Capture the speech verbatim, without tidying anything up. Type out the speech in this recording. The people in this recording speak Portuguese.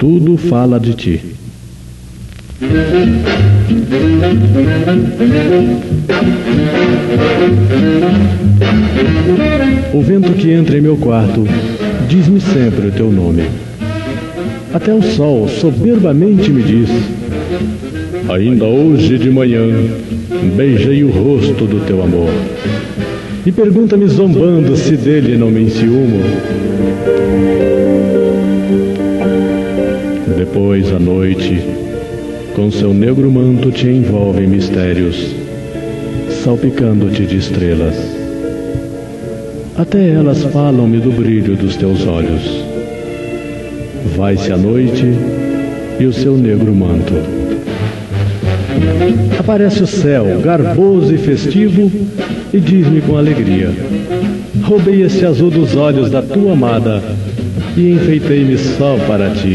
tudo fala de ti. O vento que entra em meu quarto diz-me sempre o teu nome. Até o sol soberbamente me diz: ainda hoje de manhã beijei o rosto do teu amor. E pergunta-me zombando se dele não me enciumo. Depois a noite, com seu negro manto, te envolve em mistérios, salpicando-te de estrelas. Até elas falam-me do brilho dos teus olhos. Vai-se a noite e o seu negro manto. Aparece o céu, garboso e festivo, e diz-me com alegria: roubei esse azul dos olhos da tua amada e enfeitei-me só para ti.